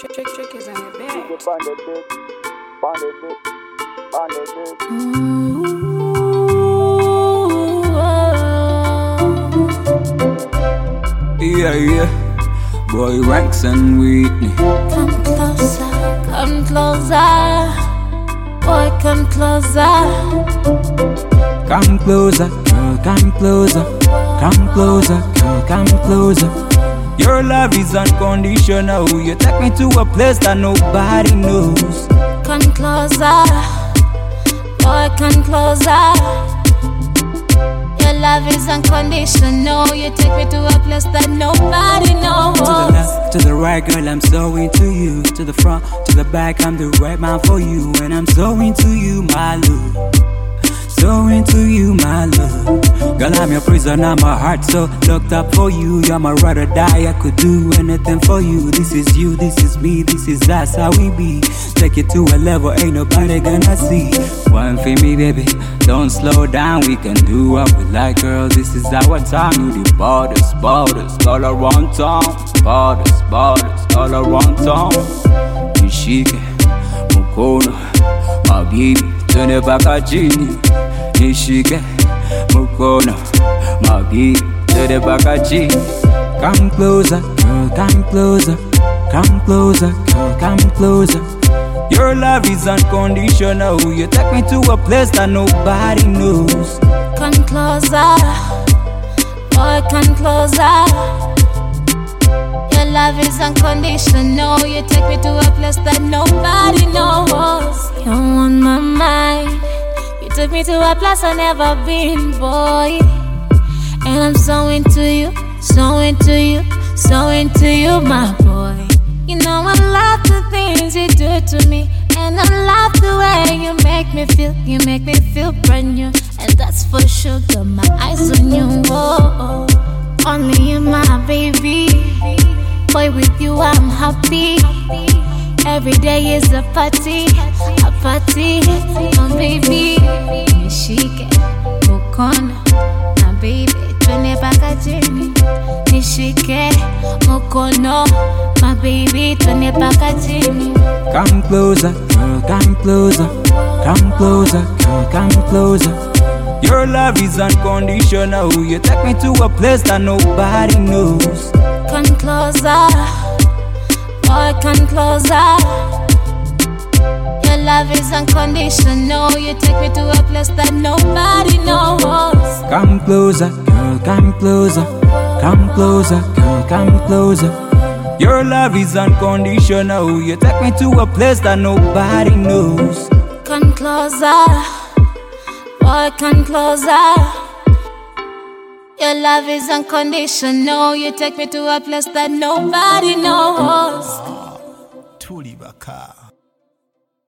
Trick is on the bed. Yeah, yeah. Boy, Ranks and Whitney. Come closer, come closer. Boy, come closer. Come closer, girl, come closer. Come closer, girl, come closer. Your love is unconditional. You take me to a place that nobody knows. Come closer. Boy, come closer. Your love is unconditional. You take me to a place that nobody knows. To the left, to the right, girl, I'm so into you. To the front, to the back, I'm the right man for you. And I'm so into you, my love. So into you, my love. Girl, I'm your prisoner, my heart so locked up for you. You're my ride or die, I could do anything for you. This is you, this is me, this is us, how we be. Take it to a level, ain't nobody gonna see. One for me, baby, don't slow down. We can do what we like, girl, this is our time. You the borders, all around town. Borders, all around town. Nishike, Mukono, my baby, turn it back at Genie. Nishike, Mukono, my baby, turn it back at Genie. Come closer, girl, come closer. Come closer, girl, come closer. Your love is unconditional. You take me to a place that nobody knows. Come closer. Boy, come closer. Your love is unconditional. You take me to a place that nobody knows. You're on my mind. You took me to a place I've never been, boy. And I'm so into you, so into you, so into you, my boy. You know I love the things you do to me, and I love the way you make me feel. You make me feel brand new, and that's for sure. Got my eyes on you, oh, only you, my baby. Boy, with you I'm happy. Every day is a party, my baby. Nishike, Mukono, my baby. Twende paka chini. Nishike, Mukono, my baby. Twende paka chini. Come closer, girl, come closer. Come closer, girl, come closer. Your love is unconditional. You take me to a place that nobody knows. Come closer, boy, come closer. Your love is unconditional. You take me to a place that nobody knows. Come closer, girl, come closer. Come closer, girl, come closer. Your love is unconditional. You take me to a place that nobody knows. Come closer, boy, come closer. Your love is unconditional. You take me to a place that nobody knows. Tulibaka.